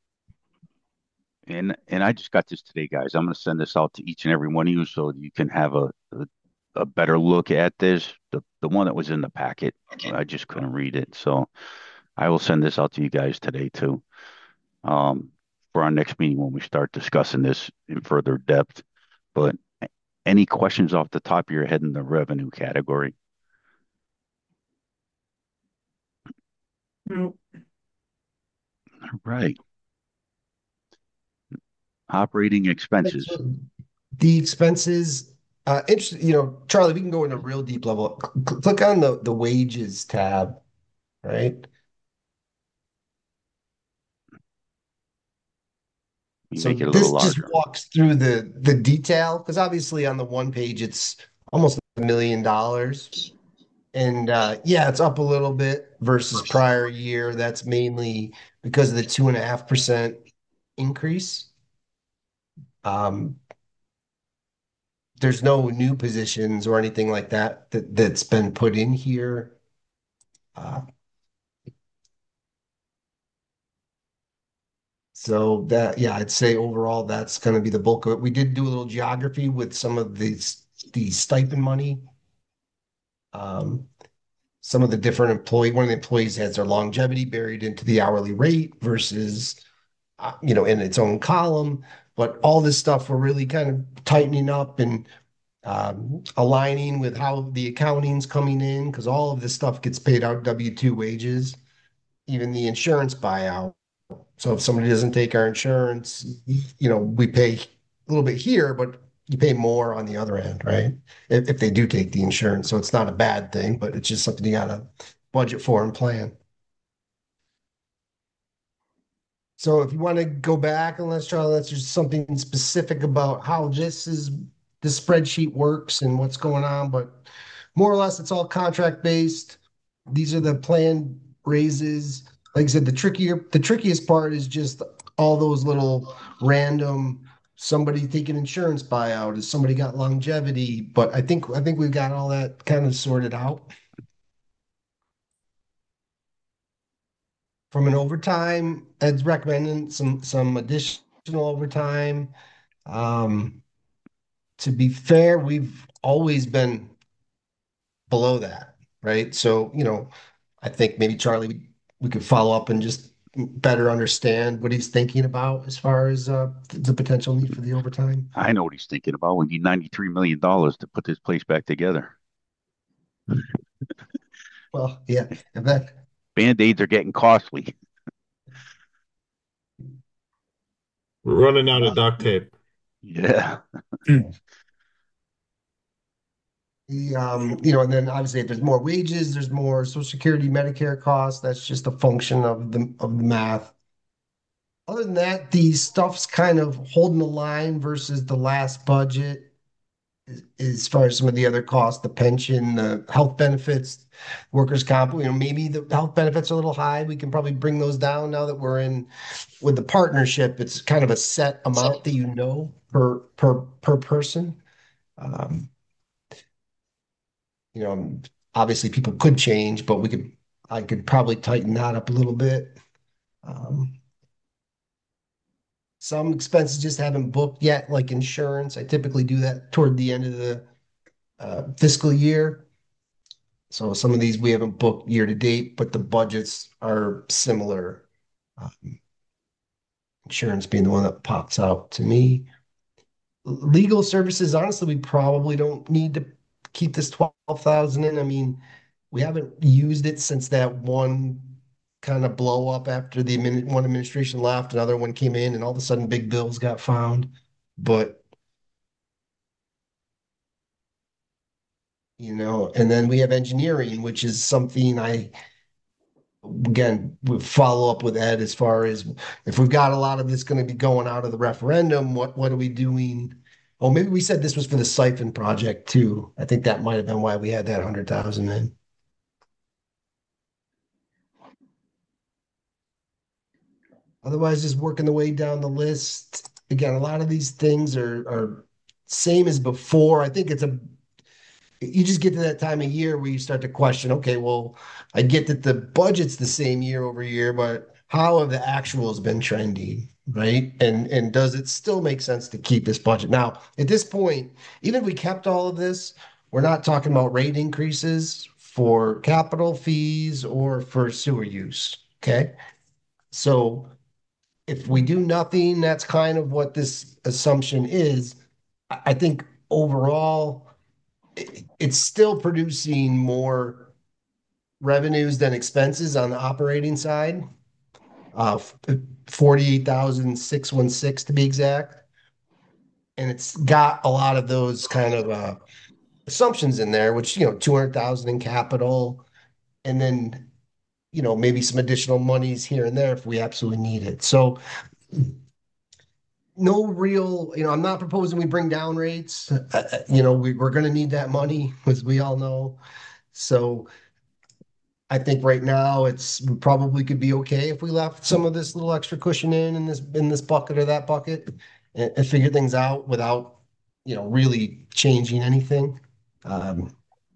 and and I just got this today, guys. I'm going to send this out to each and every one of you so you can have a a, a better look at this. The the one that was in the packet, I just couldn't read it, so I will send this out to you guys today too. Um, for our next meeting when we start discussing this in further depth. But any questions off the top of your head in the revenue category? No, All right. Operating expenses. So the expenses, uh, interesting, you know, Charlie, we can go into real deep level. Cl- Click on the the wages tab, right? We So make it a little this just larger. walks through the the detail because obviously on the one page it's almost a million dollars. And uh, yeah, it's up a little bit versus prior year. That's mainly because of the two and a half percent increase. Um, there's no new positions or anything like that, that that's been put in here. Uh, so that yeah, I'd say overall that's going to be the bulk of it. We did do a little geography with some of these the stipend money. Um, some of the different employee, one of the employees has their longevity buried into the hourly rate versus uh, you know, in its own column. But all this stuff we're really kind of tightening up and um, aligning with how the accounting's coming in because all of this stuff gets paid out W two wages, even the insurance buyout. So if somebody doesn't take our insurance, you know, we pay a little bit here, but you pay more on the other end, right? If, if they do take the insurance. So it's not a bad thing, but it's just something you gotta budget for and plan. So if you want to go back and let's try, let's just something specific about how this is the spreadsheet works and what's going on, but more or less it's all contract based. These are the planned raises. Like I said, the trickier, the trickiest part is just all those little random somebody taking insurance buyout, is somebody got longevity, but I think I think we've got all that kind of sorted out. From an overtime, Ed's recommending some some additional overtime. Um, to be fair, we've always been below that, right? So, you know, I think maybe Charlie, we could follow up and just better understand what he's thinking about as far as uh, the potential need for the overtime. I know what he's thinking about. We need ninety-three million dollars to put this place back together. Well, yeah, and that Band-aids are getting costly. We're running out of duct tape. Yeah. mm, The, um, you know, and then obviously if there's more wages, there's more Social Security, Medicare costs. That's just a function of the of the math. Other than that, the stuff's kind of holding the line versus the last budget as, as far as some of the other costs, the pension, the health benefits, workers' comp. You know, maybe the health benefits are a little high. We can probably bring those down now that we're in with the partnership. It's kind of a set amount that you know per per per person. Um, you know, obviously people could change, but we could I could probably tighten that up a little bit. Um, some expenses just haven't booked yet, like insurance. I typically do that toward the end of the uh, fiscal year. So some of these we haven't booked year to date, but the budgets are similar. Um, insurance being the one that pops out to me. Legal services, honestly, we probably don't need to keep this twelve thousand in. I mean, we haven't used it since that one kind of blow up after the admin, one administration left, another one came in, and all of a sudden big bills got found. But you know, and then we have engineering, which is something I again would follow up with Ed as far as if we've got a lot of this going to be going out of the referendum, what what are we doing? Oh, maybe we said this was for the siphon project too. I think that might have been why we had that hundred thousand in. Otherwise, just working the way down the list. Again, a lot of these things are are same as before. I think it's a you just get to that time of year where you start to question, okay, well, I get that the budget's the same year over year, but how have the actuals been trending, right? And and does it still make sense to keep this budget? Now, at this point, even if we kept all of this, we're not talking about rate increases for capital fees or for sewer use. Okay. So if we do nothing, that's kind of what this assumption is. I I think overall, it- it's still producing more revenues than expenses on the operating side. Uh, forty-eight thousand six hundred sixteen to be exact. And it's got a lot of those kind of uh, assumptions in there, which, you know, two hundred thousand in capital, and then, you know, maybe some additional monies here and there if we absolutely need it. So no real, you know, I'm not proposing we bring down rates. Uh, uh, you know, we, we're going to need that money, as we all know. So I think right now it's we probably could be okay if we left some of this little extra cushion in in this in this bucket or that bucket and, and figure things out without, you know, really changing anything. Um,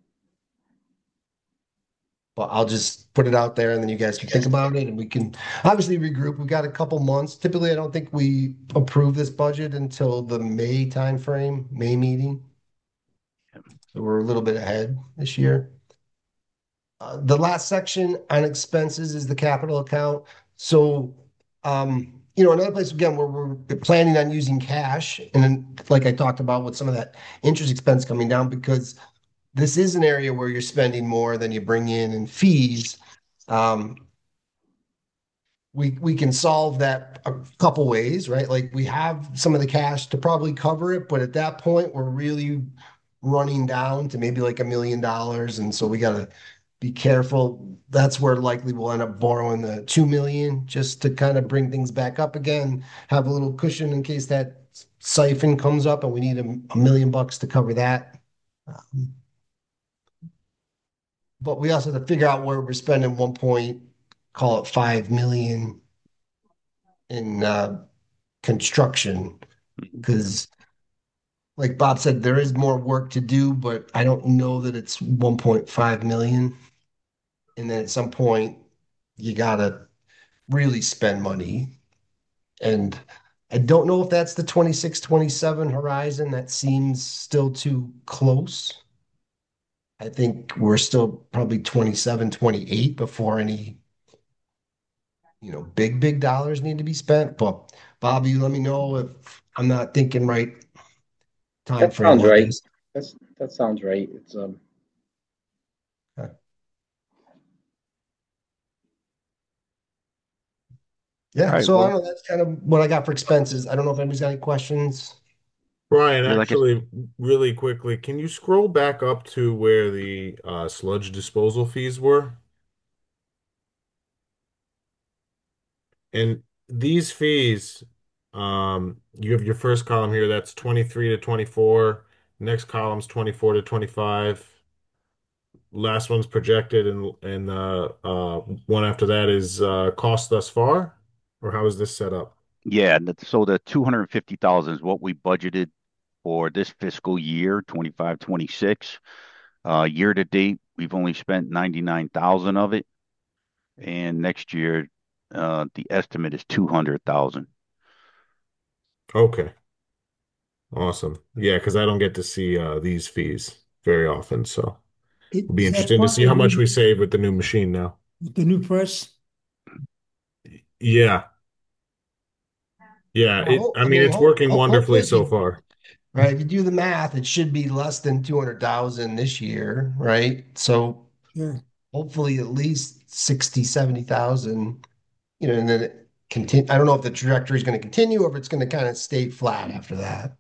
but I'll just put it out there and then you guys can think about it and we can obviously regroup. We've got a couple months. Typically, I don't think we approve this budget until the May timeframe, May meeting. So we're a little bit ahead this year. Uh, the last section on expenses is the capital account. So, um, you know, another place again where we're planning on using cash, and then, like I talked about with some of that interest expense coming down, because this is an area where you're spending more than you bring in in fees. Um, we we can solve that a couple ways, right? Like we have some of the cash to probably cover it, but at that point, we're really running down to maybe like a million dollars, and so we got to be careful. That's where likely we'll end up borrowing the two million just to kind of bring things back up again, have a little cushion in case that siphon comes up and we need a, a million bucks to cover that. Um, but we also have to figure out where we're spending one point, call it five million in uh, construction, because like Bob said, there is more work to do, but I don't know that it's one point five million. And then at some point, you gotta really spend money. And I don't know if that's the twenty-six, twenty-seven horizon. That seems still too close. I think we're still probably twenty-seven, twenty-eight before any, you know, big, big dollars need to be spent. But Bob, you let me know if I'm not thinking right time That frame sounds on right. this. That's, that sounds right. It's, um, All Yeah, right. so I Well, don't know. That's kind of what I got for expenses. I don't know if anybody's got any questions. Brian, Yeah, like I, actually, really quickly, can you scroll back up to where the uh, sludge disposal fees were? And these fees, um, you have your first column here, that's twenty-three to twenty-four. Next column's twenty-four to twenty-five. Last one's projected, and and uh, uh, one after that is uh, cost thus far? Or how is this set up? yeah, and that- so the two hundred fifty thousand is what we budgeted for this fiscal year, twenty-five, twenty-six. Uh, year to date, we've only spent ninety-nine thousand of it, and next year, uh, the estimate is two hundred thousand. Okay, awesome. Yeah, because I don't get to see uh, these fees very often, so It, it'll be is that interesting to part see of how the much we new, save with the new machine now. the new press? Yeah, yeah. It. Well, I I mean, mean, it's ho working ho- wonderfully hopefully, if so you far. right, if you do the math, it should be less than two hundred thousand this year, right? So Sure. hopefully, at least sixty, seventy thousand. You know, and then it continue. I don't know if the trajectory is going to continue or if it's going to kind of stay flat after that.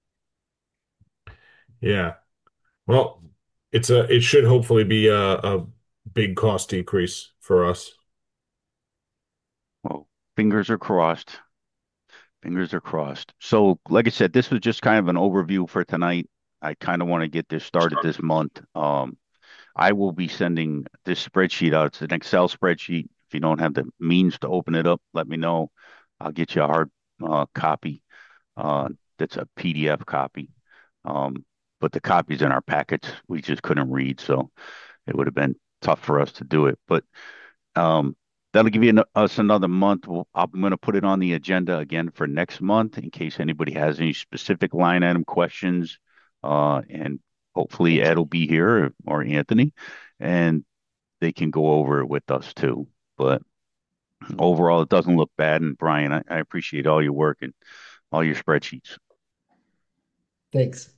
Yeah. Well, it's a. It should hopefully be a, a big cost decrease for us. Well, fingers are crossed. Fingers are crossed. So, like I said, this was just kind of an overview for tonight. I kind of want to get this started this month. Um, I will be sending this spreadsheet out. It's an Excel spreadsheet. If you don't have the means to open it up, let me know. I'll get you a hard uh, copy. Uh, that's a P D F copy. Um, but the copies in our packets, we just couldn't read, so it would have been tough for us to do it. But um, that'll give you an, us another month. We'll, I'm going to put it on the agenda again for next month in case anybody has any specific line item questions. Uh, and hopefully Ed will be here or Anthony, and they can go over it with us too. But overall, it doesn't look bad. And Brian, I, I appreciate all your work and all your spreadsheets. Thanks.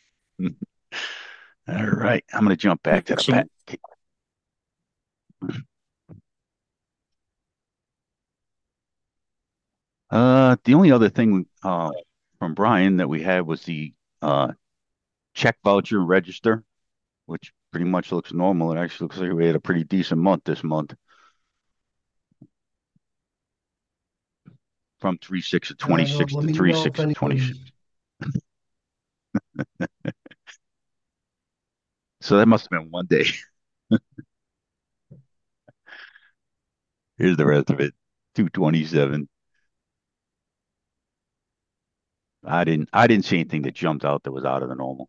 All right, I'm going to jump back to the pack. Excellent. Uh, the only other thing uh, from Brian that we had was the uh, check voucher register, which pretty much looks normal. It actually looks like we had a pretty decent month this month from three six of Uh, twenty-six let to me three know if six of twenty-six. anyone. So that must have been one day. Here's the rest of it. two twenty-seven. I didn't I didn't see anything that jumped out that was out of the normal.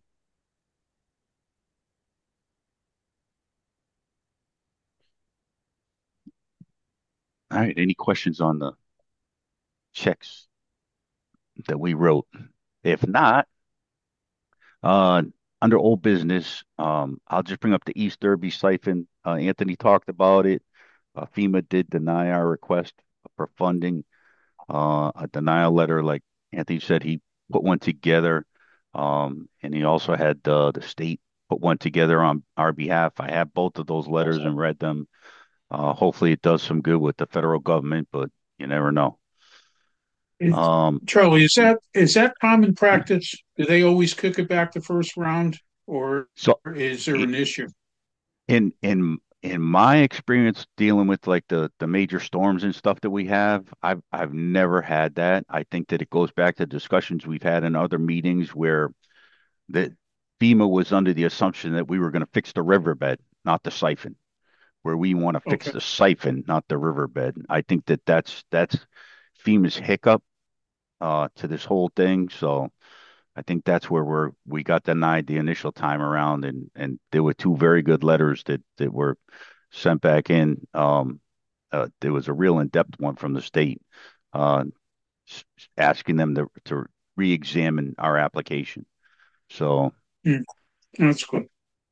All right, any questions on the checks that we wrote? If not, uh, under old business, um, I'll just bring up the East Derby siphon. Uh, Anthony talked about it. Uh, FEMA did deny our request for funding. Uh, a denial letter, like Anthony said, he put one together. Um, and he also had uh, the state put one together on our behalf. I have both of those letters and read them. Uh, hopefully, it does some good with the federal government, but you never know. Is- Um, Charlie, is that is that common practice? Do they always kick it back the first round, or so is there an issue? in in in my experience dealing with like the the major storms and stuff that we have, I've I've never had that. I think that it goes back to discussions we've had in other meetings where that FEMA was under the assumption that we were going to fix the riverbed, not the siphon, where we want to fix Okay. the siphon, not the riverbed. I think that that's that's FEMA's hiccup uh, to this whole thing. So I think that's where we're we got denied the initial time around, and and there were two very good letters that that were sent back in. Um, uh, there was a real in-depth one from the state, uh, asking them to to re-examine our application. So, Hmm, that's good.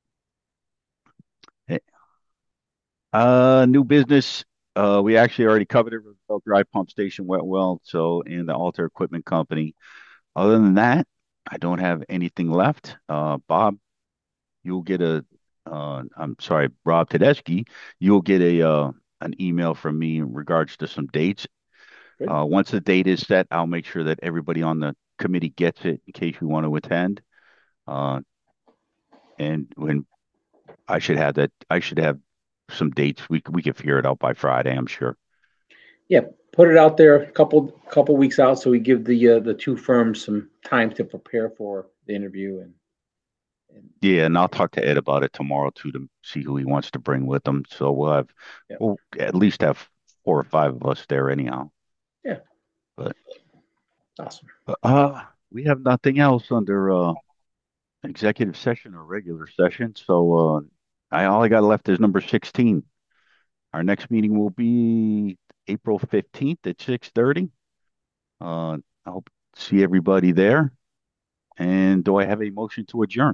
eh, uh, new business. Uh, we actually already covered it. Roosevelt Drive Pump Station went well. So, and the Alter Equipment Company. Other than that, I don't have anything left. Uh, Bob, you'll get a, uh, I'm sorry, Rob Tedeschi, you'll get a, uh, an email from me in regards to some dates. Good. Uh, once the date is set, I'll make sure that everybody on the committee gets it in case we want to attend. Uh, and when I should have that, I should have some dates. We we can figure it out by Friday, I'm sure. Yeah, put it out there a couple couple weeks out so we give the uh, the two firms some time to prepare for the interview and. and Yeah, and I'll talk to Ed about it tomorrow too to see who he wants to bring with him. So we'll have Yeah. we'll at least have four or five of us there anyhow. Yeah. But Awesome. uh we have nothing else under uh executive session or regular session. So uh I all I got left is number sixteen. Our next meeting will be April fifteenth at six thirty. Uh I hope to see everybody there. And do I have a motion to adjourn?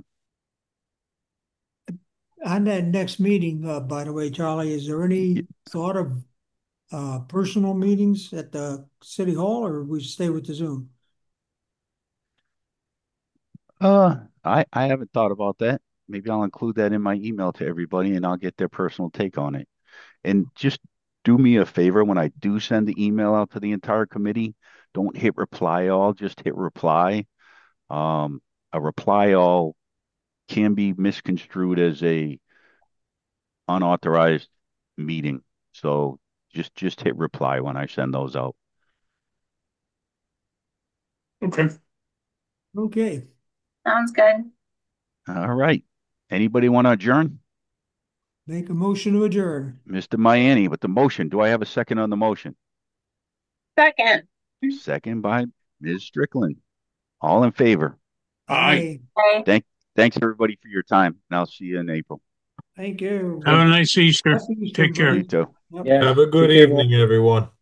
On that next meeting, uh, by the way, Charlie, is there any Yeah. thought of uh, personal meetings at the city hall, or we stay with the Zoom? Uh, I I haven't thought about that. Maybe I'll include that in my email to everybody and I'll get their personal take on it. And just do me a favor when I do send the email out to the entire committee, don't hit reply all, just hit reply. Um, a reply all can be misconstrued as a unauthorized meeting. So just just hit reply when I send those out. Okay. Okay, Sounds good. All right. Anybody want to adjourn? make a motion to adjourn. Mister Miami, with the motion. Do I have a second on the motion? Second. Second by Miz Strickland. All in favor? Aye. Aye. Okay. Thanks everybody for your time. And I'll see you in April. Thank you. Have a nice Easter. Happy Easter, Take care. You everybody. too. Yep. Yeah. Have a good Take care, evening, everyone.